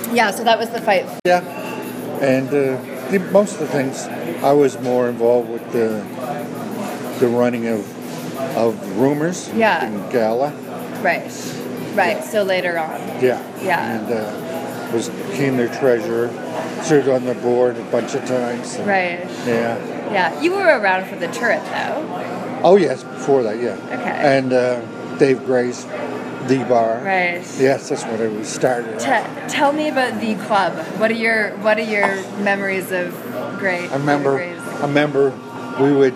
Yeah, so that was the fight. Yeah, and most of the things I was more involved with the running of rumors Yeah. in Gala. Right. Right. So later on. Yeah. Yeah. And became their treasurer. Served on the board a bunch of times. Right. Yeah. Yeah. You were around for the turret, though. Oh yes, before that, yeah. Okay. And Dave Gray's The Bar. Right. Yes, that's when it was started. Tell me about the club. What are your memories of Gray? I remember we would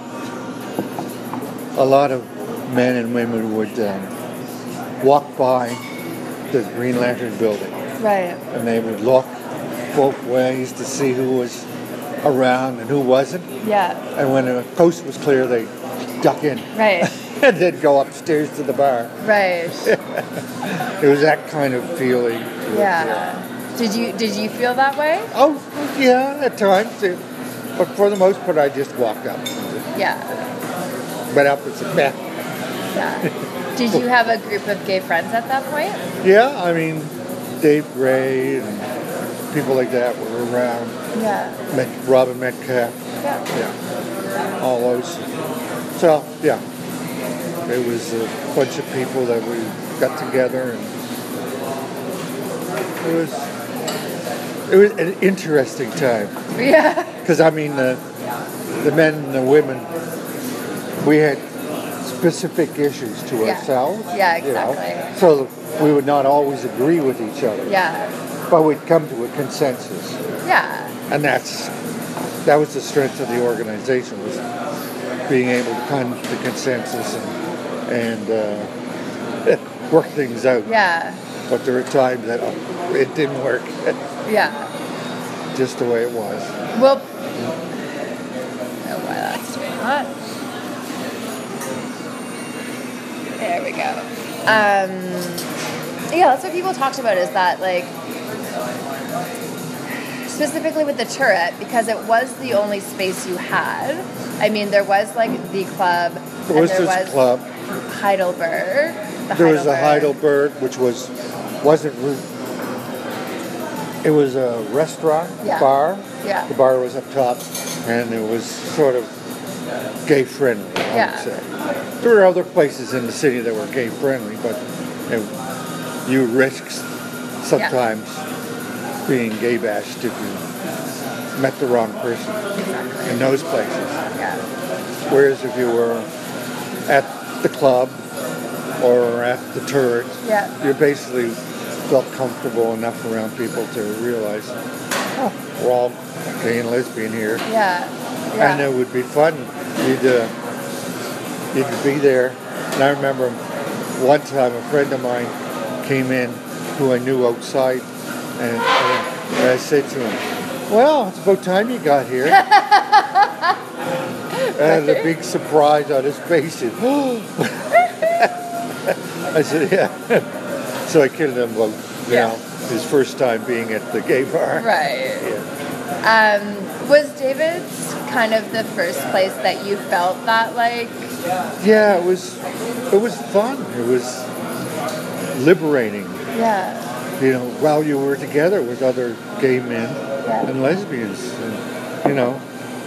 a lot of men and women would walk by the Green Lantern building. Right. And they would look both ways to see who was around and who wasn't. Yeah. And when the coast was clear, they duck in. Right. And then go upstairs to the bar. Right. It was that kind of feeling. Yeah. Did you feel that way? Oh, yeah, at times. But for the most part, I just walked up. Yeah. Went up and said, meh. Yeah. Did you have a group of gay friends at that point? Yeah, I mean, Dave Gray and people like that were around. Yeah. Robin Metcalf. Yeah. Yeah. All those. So, yeah. It was a bunch of people that we got together, and it was an interesting time. Yeah. Because I mean, the men and the women, we had specific issues to ourselves. Yeah, exactly. You know? So we would not always agree with each other. Yeah. But we'd come to a consensus. Yeah. And that was the strength of the organization, was being able to come to consensus and work things out. Yeah. But there were times that it didn't work. Yeah. Just the way it was. Well, oh, why that's doing that. There we go. Yeah, that's what people talked about, is that, like, specifically with the turret, because it was the only space you had. I mean, there was, like, the club. There was club. Heidelberg. There was a Heidelberg, which wasn't. It was a restaurant, bar. Yeah. The bar was up top, and it was sort of gay friendly, I would say. There were other places in the city that were gay friendly, but you risked sometimes being gay bashed if you met the wrong person in those places. Yeah. Whereas if you were at the club or at the turret, you basically felt comfortable enough around people to realize, oh, we're all gay and lesbian here. Yeah. And it would be fun. You'd be there. And I remember one time a friend of mine came in who I knew outside, and I said to him, well, it's about time you got here. And a big surprise on his face. I said, yeah. So I kidded him about, you know, his first time being at the gay bar. Right. Yeah. Was David's kind of the first place that you felt that, like... Yeah, it was fun. It was liberating. Yeah. You know, while you were together with other gay men and lesbians. And, you know,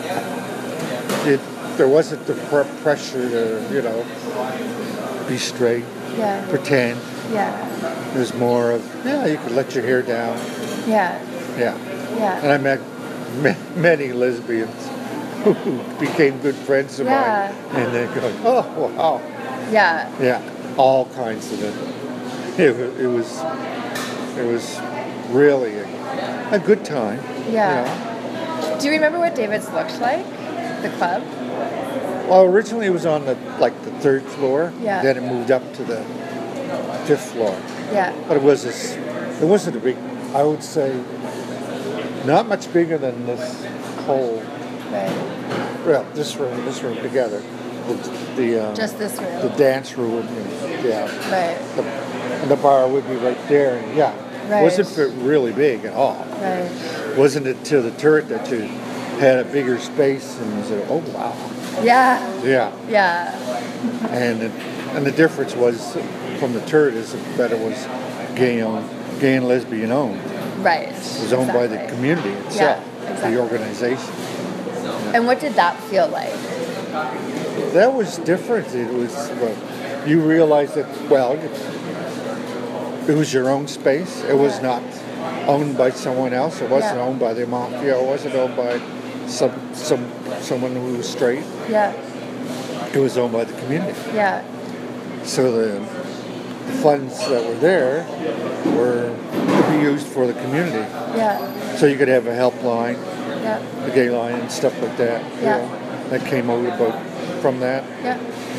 there wasn't the pressure to, you know, be straight, pretend. Yeah. There's more of, you could let your hair down. Yeah. Yeah. Yeah. And I met many lesbians who became good friends of mine. And they go, oh, wow. Yeah. Yeah. All kinds of it. It was really a good time. Yeah. You know? Do you remember what David's looked like? The club? Well, originally it was on the third floor. Yeah. Then it moved up to the 5th floor. Yeah. But it wasn't a big, I would say, not much bigger than this whole. Right. Well, this room together. Just this room. The dance room would be, Right. And the bar would be right there. And Right. Wasn't really big at all. Right. Wasn't it till the turret that you had a bigger space and you said, oh wow. Yeah. Yeah. Yeah. And the difference was from the turret is that it was gay and lesbian owned. Right. It was owned by the community itself, exactly. the organization. And what did that feel like? That was different. It was, well, you realized that, well, it was your own space. It was not owned by someone else. It wasn't owned by the mafia. It wasn't owned by someone who was straight. Yeah. It was owned by the community. Yeah. So the funds that were there could be used for the community. Yeah. So you could have a helpline, Yeah. a gay line, and stuff like that. Yeah. You know, that came out about from that. Yeah.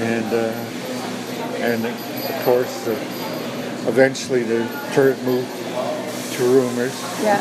And of course, eventually the turret moved to Rumors. Yeah.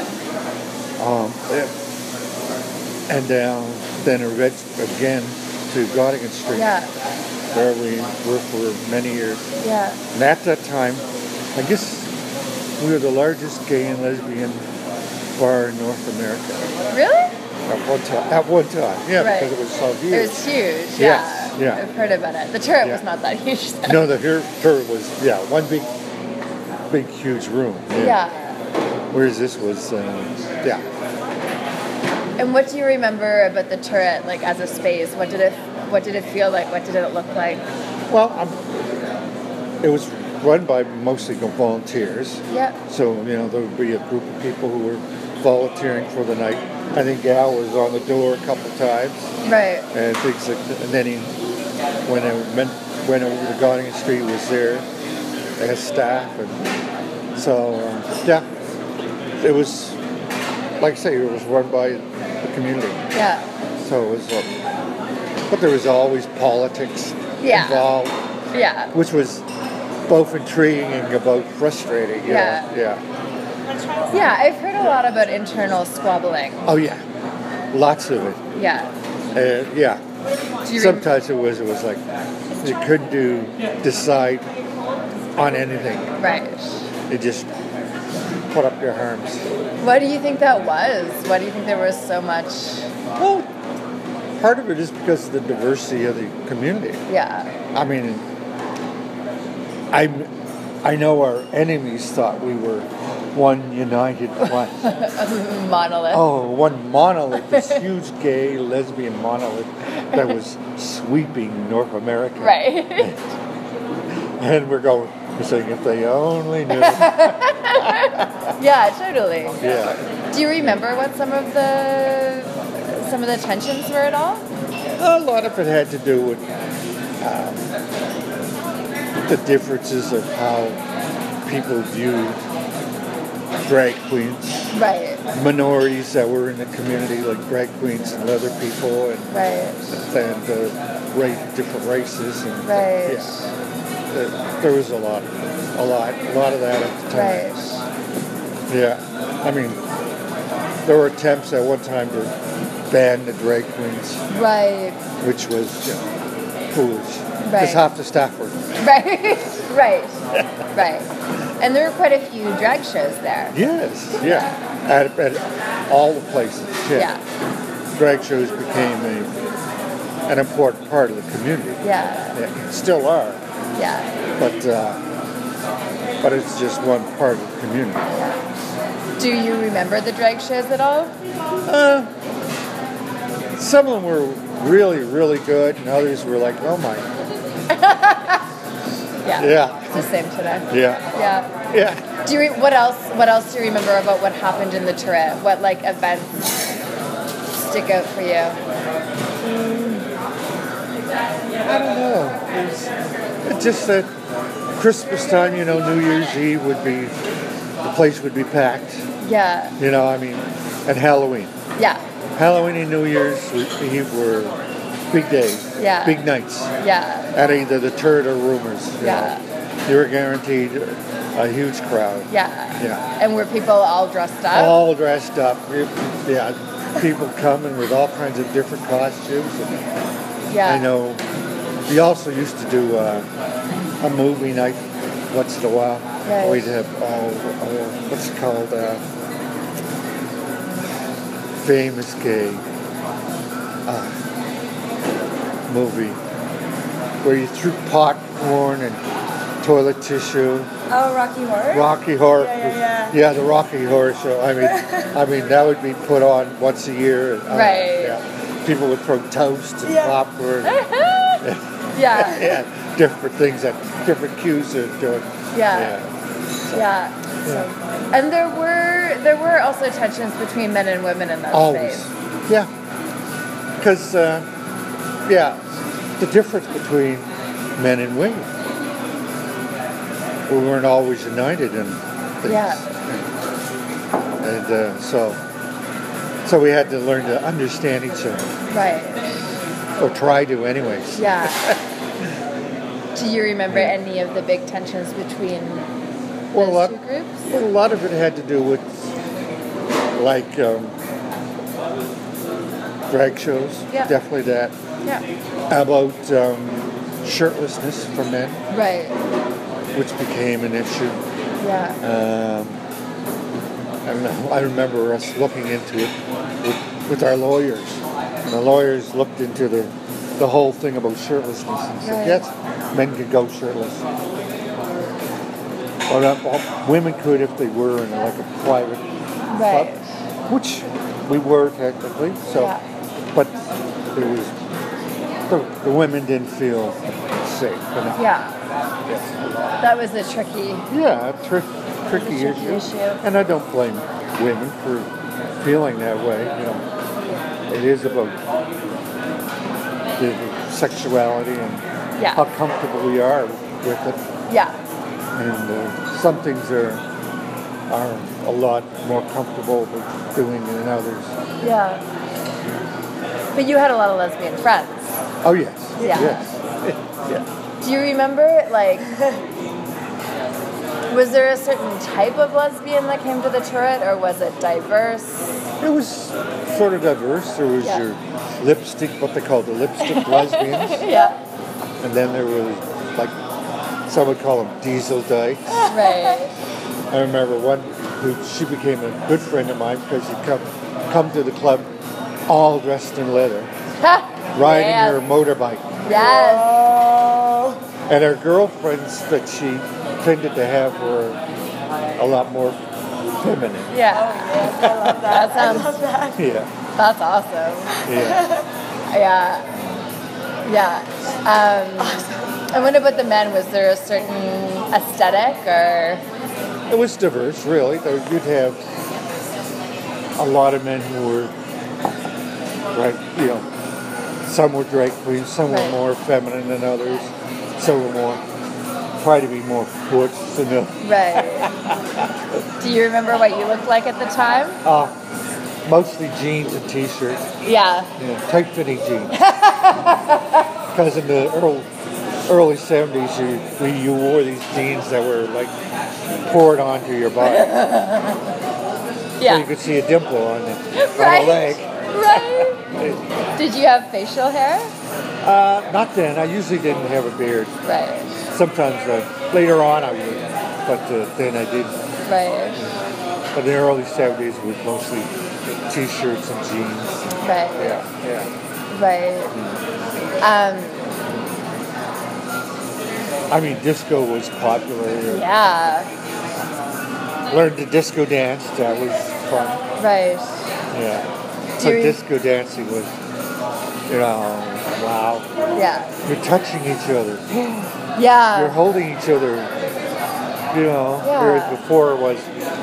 And then again to Gottingen Street, where we were for many years. Yeah. And at that time, I guess we were the largest gay and lesbian bar in North America. Really? At one time, yeah, Right. because it was so huge. It was huge. Yes, Yeah. yeah. I've heard about it. The turret Yeah. was not that huge. Though. No, the turret was one big huge room. Yeah. Whereas this was And what do you remember about the turret, like as a space? What did it feel like? What did it look like? Well, it was run by mostly volunteers. Yeah. So there would be a group of people who were volunteering for the night. I think Al was on the door a couple times. Right. And things like that. And then when it went over to Gottingen Street, he was there as staff, and so it was, like I say, it was run by the community. Yeah. So it was, but there was always politics involved. Yeah. Which was both intriguing and about frustrating. Yeah. Yeah, I've heard a lot about internal squabbling. Oh yeah, lots of it. Yeah. Yeah. Sometimes it was like you couldn't decide on anything. Right. You just put up your arms. What do you think that was? Why do you think there was so much? Well, part of it is because of the diversity of the community. Yeah. I mean, I know our enemies thought we were one united front. Monolith. Oh, one monolith, this huge gay lesbian monolith that was sweeping North America. Right. And we're saying, if they only knew. Yeah, totally. Yeah. Do you remember what some of the tensions were at all? A lot of it had to do with the differences of how people view drag queens. Right. Minorities that were in the community, like drag queens and leather people, and different races. And, Right. Yeah. There was a lot of that at the time. Right. Yeah. I mean, there were attempts at one time to ban the drag queens. Right. Which was foolish. Right. Because half the staff were. Right. Right. Right. And there were quite a few drag shows there. Yes. Yeah. At all the places. Yeah. Drag shows became an important part of the community. Yeah. Still are. Yeah. But it's just one part of the community. Do you remember the drag shows at all? Some of them were really, really good, and others were like, oh my. Yeah. It's the same today. Yeah. Yeah. Yeah. What else do you remember about what happened in the turret? What events stick out for you? I don't know. It's just that Christmas time, New Year's Eve the place would be packed. Yeah. And Halloween. Yeah. Halloween and New Year's Eve were big days. Yeah. Big nights. Yeah. At either the turret or Rumors. You were guaranteed a huge crowd. Yeah. Yeah. And were people all dressed up? All dressed up. Yeah. People coming with all kinds of different costumes. Yeah. I know. We also used to do a movie night once in a while. Right. We'd have what's it called? Famous gay movie where you threw popcorn and toilet tissue. Oh, Rocky Horror? Rocky Horror. Yeah. The Rocky Horror Show. I mean, that would be put on once a year. Right. Yeah. People would throw toast and popcorn. Yeah. Yeah. Different things that different cues are doing. Yeah. So, and there were also tensions between men and women in that Always. space. Yeah. Because, the difference between men and women. We weren't always united in things. Yeah. And so we had to learn to understand each other. Right. Or try to anyways. Yeah. Do you remember any of the big tensions between those two groups? Well, a lot of it had to do with, like, drag shows. Yeah. Definitely that. Yeah. About shirtlessness for men. Right. Which became an issue. Yeah. I remember us looking into it with our lawyers. And the lawyers looked into the whole thing about shirtlessness and said, yes, men could go shirtless. Well, women could if they were in like a private club, which we were technically. So, but it was the women didn't feel safe enough. Yeah. That was a tricky. Yeah, tricky issue. And I don't blame women for feeling that way. You know, it is about the sexuality and how comfortable we are with it. Yeah. And some things are a lot more comfortable with doing than others. Yeah. But you had a lot of lesbian friends. Oh yes. Yeah. Yes. Yeah. Do you remember, like, was there a certain type of lesbian that came to the turret, or was it diverse? It was sort of diverse. There was your lipstick, what they called the lipstick lesbians. Yeah. And then there was, like, some would call them diesel dykes. Right. I remember one she became a good friend of mine because she'd come to the club all dressed in leather, riding her motorbike. Yes. And her girlfriends that she tended to have were a lot more feminine. Yeah. Oh, yes, I love that. That sounds. I love that. Yeah. That's awesome. Yeah. Yeah. And what about the men? Was there a certain aesthetic or? It was diverse, really. You'd have a lot of men who were, some were drag queens, some were more feminine than others, some were try to be more put than the. Right. Do you remember what you looked like at the time? Mostly jeans and t-shirts. Yeah. Tight-fitting jeans. Because in the early 70s, you wore these jeans that were like poured onto your body. So you could see a dimple on a leg. Right. Did you have facial hair? Not then. I usually didn't have a beard. Right. Sometimes later on I would, but then I didn't. Right. But in the early 70s it was mostly t-shirts and jeans. Right. Yeah. Right. I mean, disco was popular. Yeah. Learned to disco dance. That was fun. Right. Yeah. So disco dancing was, wow. Yeah. You're touching each other. Yeah. You're holding each other. Whereas before it was,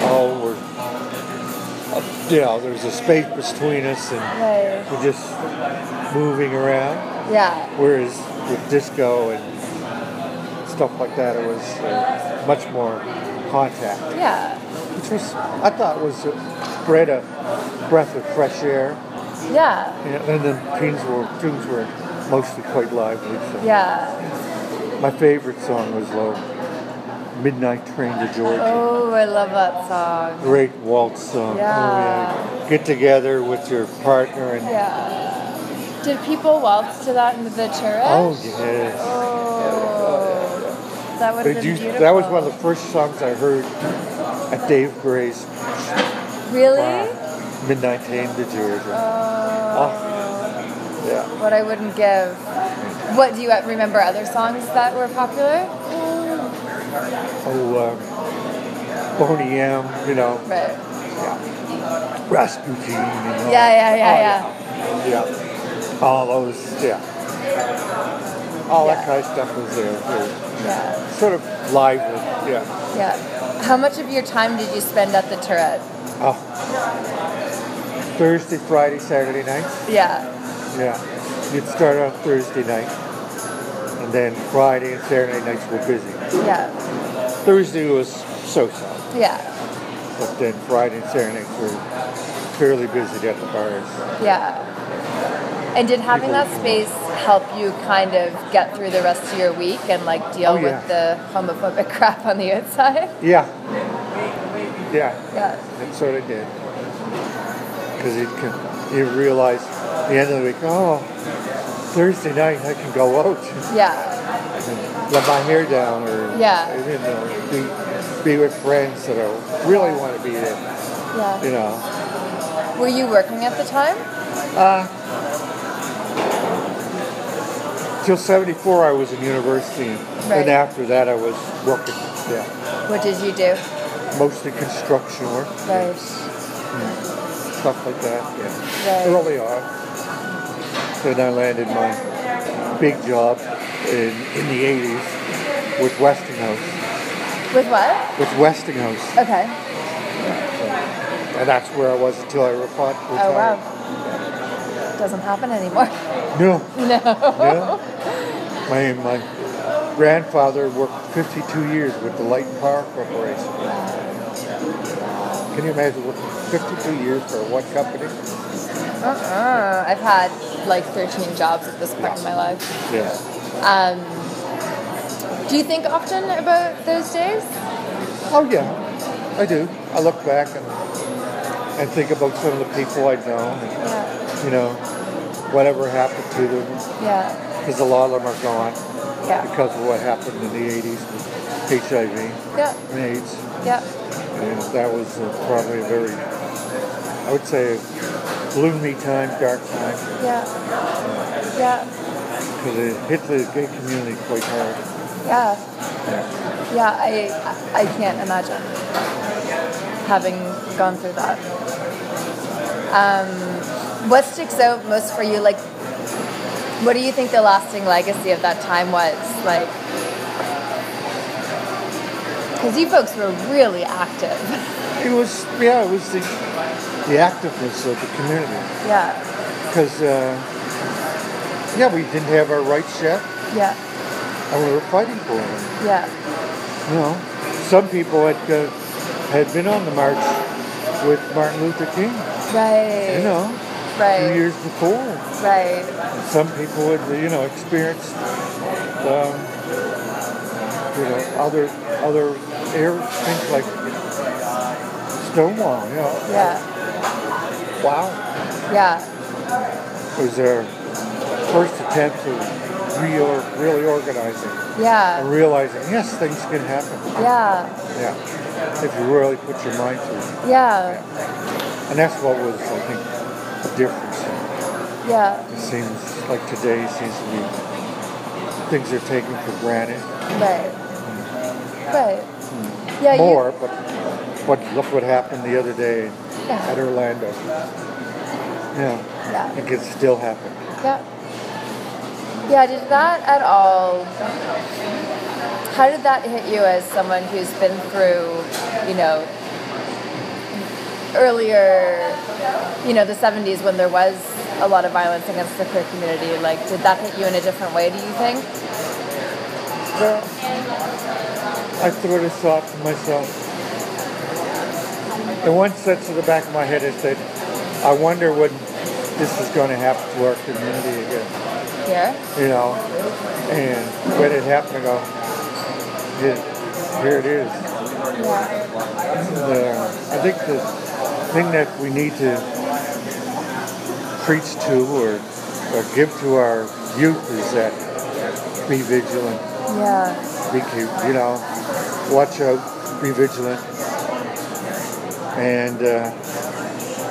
there's a space between us and we're just moving around. Yeah. Whereas with disco and stuff like that, it was much more contact. Yeah. Which I thought was a breath of fresh air. Yeah. And then tunes were mostly quite lively. So. Yeah. My favorite song was Midnight Train to Georgia. Oh, I love that song. Great waltz song. Yeah. Oh, yeah. Get together with your partner and. Yeah. Did people waltz to that in the turret? Oh yes. Oh. That would have been beautiful. That was one of the first songs I heard at Dave Gray's. Really? Midnight Train to Georgia. Yeah. What I wouldn't give. What do you remember? Other songs that were popular? Boney M, you know, Right. Rasputin, you know. Yeah. Yeah. All those, yeah. All that kind of stuff was there. Yeah. Sort of lively, yeah. Yeah. How much of your time did you spend at the turret? Oh. Thursday, Friday, Saturday nights? Yeah. Yeah. You'd start on Thursday night, and then Friday and Saturday nights were busy. Yeah. Thursday was so-so, Yeah. but then Friday and Saturday nights were fairly busy at the bars. Yeah. And did having that space help you kind of get through the rest of your week and like deal with the homophobic crap on the outside? Yeah. Yeah. Yeah. It sort of did. Because you realize at the end of the week, oh, Thursday night I can go out. Yeah. And let my hair down, or you know, be with friends that I really want to be there. Yeah. You know. Were you working at the time? Till 74 I was in university, Right. and after that I was working. Yeah. What did you do? Mostly construction work. Right. Stuff like that. Yeah. Right. Early on. Then I landed my big job in the 80s with Westinghouse. With what? With Westinghouse. Okay. And that's where I was until I retired. Oh, wow. Doesn't happen anymore. No. No. No. My grandfather worked 52 years with the Light and Power Corporation. Can you imagine working 52 years for one company? I've had like 13 jobs at this point in my life. Yeah. Do you think often about those days? Oh yeah, I do. I look back and think about some of the people I've known, and, you know, whatever happened to them. Yeah. Because a lot of them are gone because of what happened in the 80s with HIV and AIDS. Yeah. And that was probably a very, I would say, gloomy time, dark time. Yeah. Yeah. Because it hit the gay community quite hard. Yeah. Yeah, I can't imagine having gone through that. What sticks out most for you? Like, what do you think the lasting legacy of that time was? Like, because you folks were really active. It was the activeness of the community. Yeah. Because, we didn't have our rights yet, Yeah. and we were fighting for them. Yeah. You know, some people had been on the march with Martin Luther King. Right. You know, Right. 2 years before. Right. And some people had, experienced, other things like Stonewall. You know. Yeah. Wow. Yeah. It was their first attempt to really organizing. Yeah. And realizing, yes, things can happen. Yeah. Yeah. If you really put your mind to it. Yeah. And that's what was, I think, the difference. Yeah. It seems like today seems to be things are taken for granted. Right. Right. Yeah. More, but look what happened the other day Yeah. at Orlando. Yeah. Yeah. It could still happen. Yeah. Yeah, did that at all, how did that hit you as someone who's been through, earlier, the 70s when there was a lot of violence against the queer community? Like, did that hit you in a different way, do you think? Well, I sort of thought to myself, in one sense of the back of my head is that I wonder when this is going to happen to our community again. Here? And when it happened, I go, here it is. Yeah. I think the thing that we need to preach to or give to our youth is that be vigilant. Yeah. Watch out, be vigilant. And,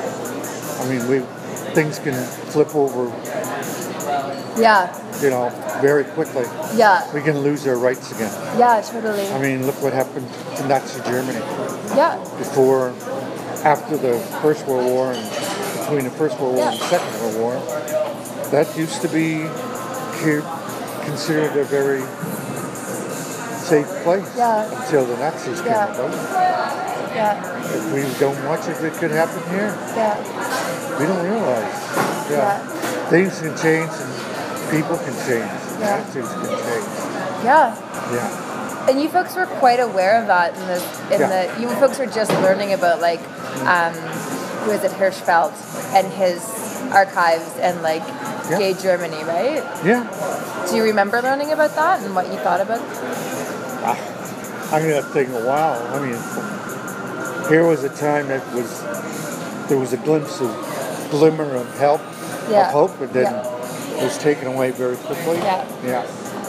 things can flip over. Yeah. very quickly. Yeah. We can lose our rights again. Yeah, totally. I mean, look what happened to Nazi Germany. Yeah. Before, after the First World War, and between the First World War and the Second World War, that used to be considered a very safe place until the Nazis came about. Yeah. If we don't watch it could happen here. Yeah. We don't realize. Yeah. Things can change and people can change. Attitudes can change. Yeah. Yeah. And you folks were quite aware of that you folks were just learning about like who is it, Hirschfeld and his archives and like gay Germany, right? Yeah. Do you remember learning about that and what you thought about it? I mean, that thing, wow. I mean, here was a time there was a glimmer of help, of hope, but then it was taken away very quickly. Yeah. Yeah.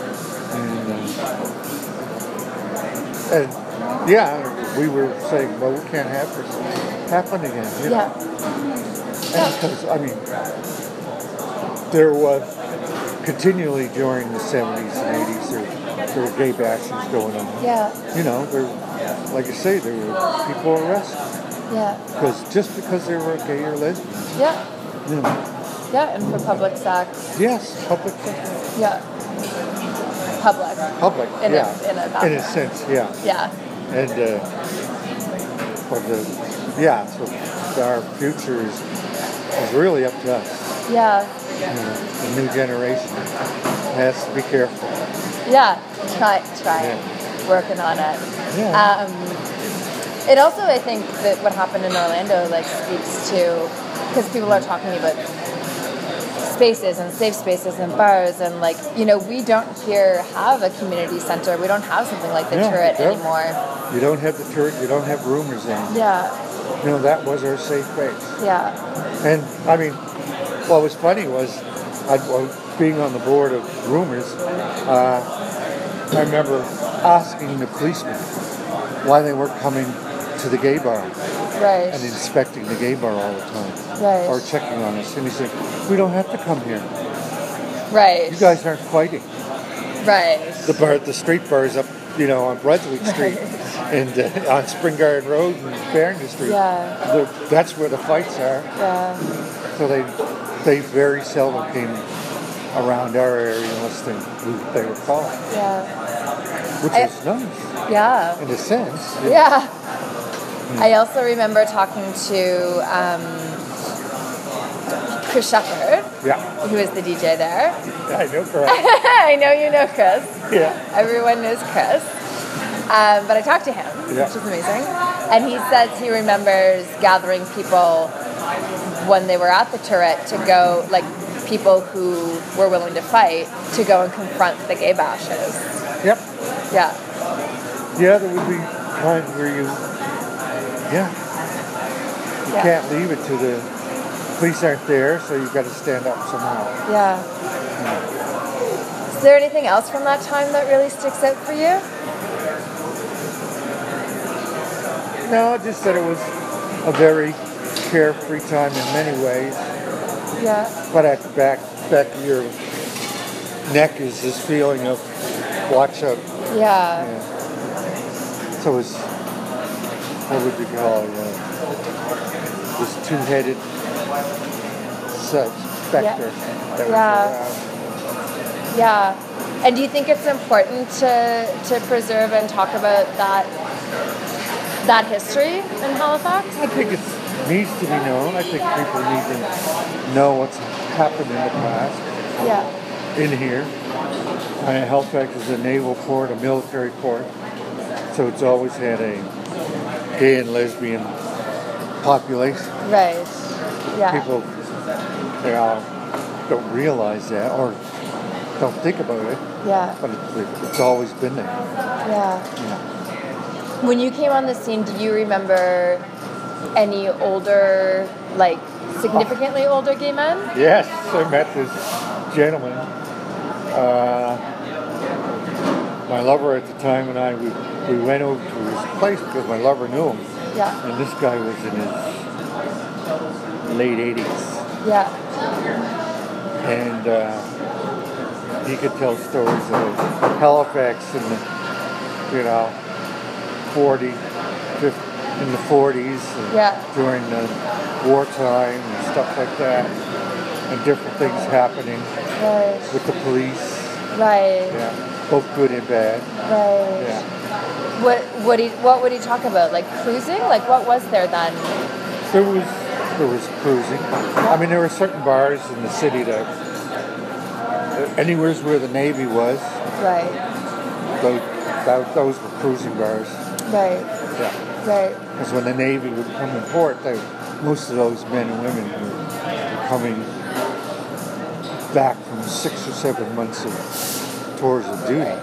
And we were saying, well, we can't have this happen again. You know? And because, I mean, there was continually during the 70s and 80s, there were gay bashes going on. Yeah. You know, like I say, there were people arrested. Yeah. Just because they were gay or lesbian. Yeah. You know. Yeah, and for public sex. Yes, public sex. Yeah. Public. In a sense, yeah. Yeah. And so our future is really up to us. Yeah. You know, the new generation has to be careful. Yeah. Try working on it. Yeah. It also, I think, that what happened in Orlando like speaks to, because people are talking about spaces and safe spaces and bars and like, you know, we don't here have a community center. We don't have something like the Turret anymore. You don't have the Turret. You don't have Rumors anymore. Yeah. You know, that was our safe place. Yeah. And I mean, what was funny was being on the board of Rumors, I remember asking the policemen why they weren't coming to the gay bar. Right. And inspecting the gay bar all the time. Right. Or checking on us. And he said, we don't have to come here. Right. You guys aren't fighting. Right. The street bars up, you know, on Brunswick Street and on Spring Garden Road and Farrington Street. Yeah. That's where the fights are. Yeah. So they very seldom came around our area unless they were called. Yeah. Which is nice. Yeah. In a sense. Yeah. I also remember talking to Chris Shepherd, who is the DJ there. I know Chris. I know you know Chris. Yeah. Everyone knows Chris. But I talked to him, which is amazing. And he says he remembers gathering people when they were at the Turret to go, like people who were willing to fight, to go and confront the gay bashes. Yep. Yeah. Yeah, there would be times where you can't leave it to the police aren't there, so you've got to stand up somehow. Yeah. Is there anything else from that time that really sticks out for you? No, just that it was a very carefree time in many ways. Yeah. But at the back of your neck is this feeling of watch out. Yeah. So it's, what would you call it? This two-headed specter that was around. Yeah. And do you think it's important to preserve and talk about that history in Halifax? I think it needs to be known. I think people need to know what's happened in the past. Yeah. In here. Halifax is a naval port, a military port. So it's always had a gay and lesbian population. Right. Yeah. People don't realize that or don't think about it. Yeah. But it's always been there. Yeah. When you came on the scene, do you remember any older, like significantly older gay men? Yes, I met this gentleman. My lover at the time and I, we went over to his place because my lover knew him. Yeah. And this guy was in his late 80s. Yeah. And he could tell stories of Halifax in the, 40s and during the wartime and stuff like that, and different things happening with the police. Right. Yeah, both good and bad. Right. Yeah. What would he talk about? Like cruising? Like what was there then? There was cruising. I mean, there were certain bars in the city that anywhere where the Navy was. Right. Those were cruising bars. Right. Yeah. Right. Because when the Navy would come in port, most of those men and women were coming back from 6 or 7 months of tours of duty. Right.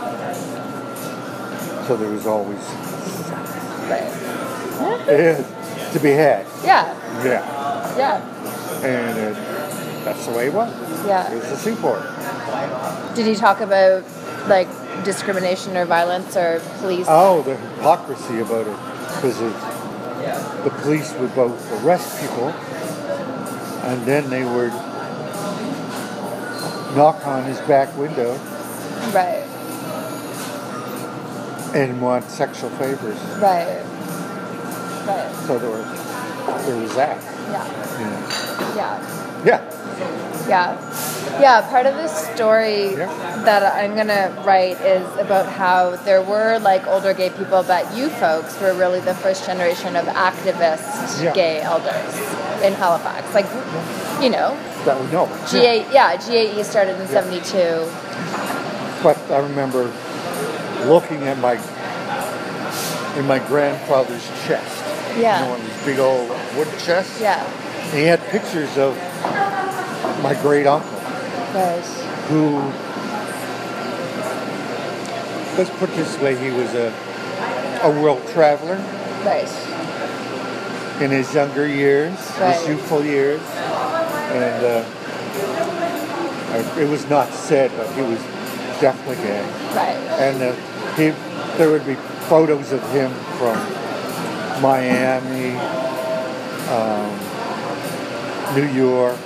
So there was always Right. to be had. Yeah. Yeah. Yeah. And that's the way it was. Yeah. It was a seaport. Did he talk about like discrimination or violence or police? Oh, the hypocrisy about it. Because the police would both arrest people and then they would knock on his back window. Right. And want sexual favors. Right. Right. So there was that. Yeah. Yeah. Yeah. Yeah. Yeah. Part of the story that I'm gonna write is about how there were like older gay people, but you folks were really the first generation of activist gay elders in Halifax. Like, That we know. GAE started in '72. But I remember looking at my grandfather's chest. Yeah. One of these big old wood chests. Yeah. And he had pictures of my great uncle, Right. who, let's put it this way, he was a world traveler Right. in his younger years, his youthful years, and it was not said, but he was definitely gay. Right. And there would be photos of him from Miami, New York,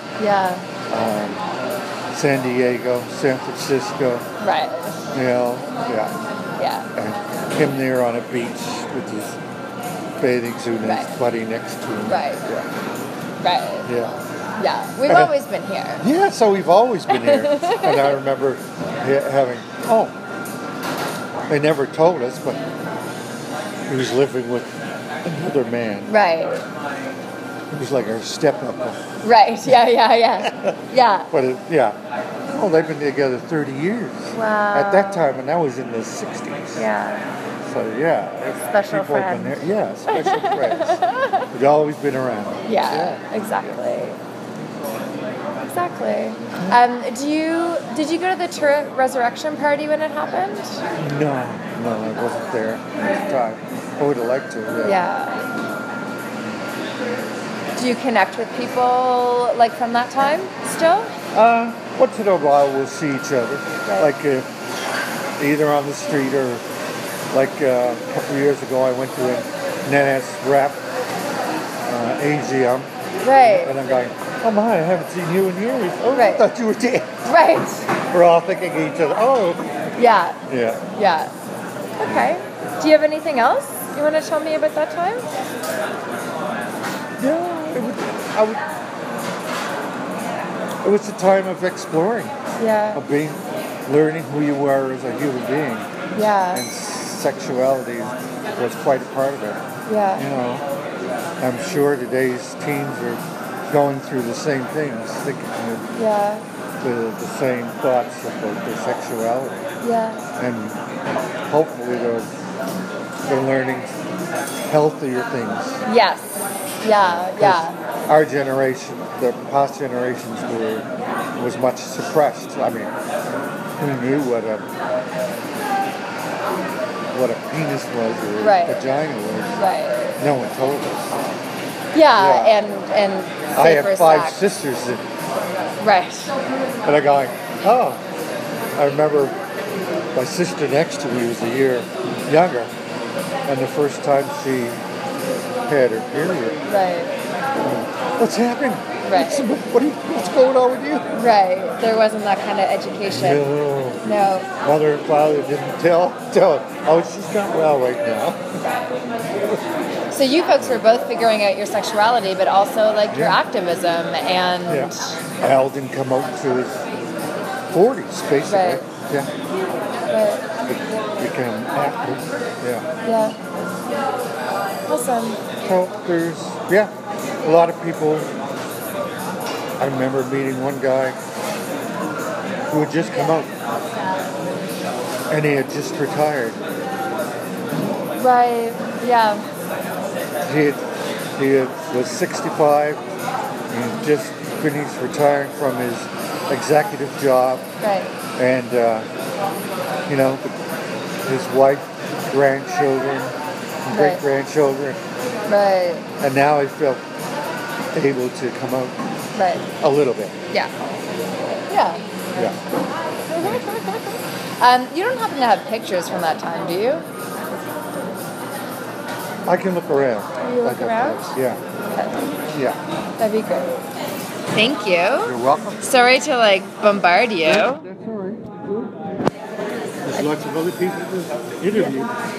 San Diego, San Francisco. Right. Yeah. Yeah. And him there on a beach with his bathing suit and his buddy next to him. Right. Yeah. Right. Yeah. Yeah. We've always been here. Yeah, so we've always been here. And I remember having, they never told us, but he was living with another man. Right. He was like our step-uncle. Right. Yeah. Yeah. But they've been together 30 years. Wow. At that time, and that was in the 60s. Yeah. So Special people have friends. been there. Yeah, special friends. We've always been around. Yeah. Exactly. Exactly. Did you go to the turret resurrection party when it happened? No, I wasn't there at the time. I would have liked to. Yeah. Do you connect with people like from that time still? Once in a while we'll see each other, like either on the street or like a couple of years ago I went to a Nanette's Rap AGM. Right. And I'm going, oh my, I haven't seen you in years. Oh, I thought you were dead. Right. We're all thinking of each other. Oh. Yeah. Yeah. Okay. Do you have anything else you want to tell me about that time? Yeah. It was a time of exploring. Yeah. Of learning who you are as a human being. Yeah. And sexuality was quite a part of it. Yeah. I'm sure today's teens are going through the same things, thinking the same thoughts about their sexuality. Yeah. And hopefully they're learning healthier things. Yes. Yeah. Our generation, the past generations was much suppressed. I mean, who knew what a penis was or a vagina was? Right. No one told us. Yeah. And I have 5 sisters. Right. And I'm going, I remember my sister next to me was a year younger, and the first time she had her period. Right. What's happened? Right. What's going on with you? Right. There wasn't that kind of education. No. Mother and father didn't tell. Oh, she's not well right now. So you folks were both figuring out your sexuality, but also like your activism and. Yeah. Al didn't come out to his 40s, basically. Right. Yeah. Right. Became active. Yeah. Yeah. Awesome. So there's, a lot of people. I remember meeting one guy who had just come out, and he had just retired. Right. Yeah. He was 65 and just finished retiring from his executive job. Right. And, his wife, grandchildren, great-grandchildren. Right. And now I felt able to come out a little bit. Yeah. Yeah. Yeah. You don't happen to have pictures from that time, do you? I can look around. You look around? Yeah. Okay. Yeah. That'd be great. Thank you. You're welcome. Sorry to bombard you. That's all right. There's lots of other people to interview.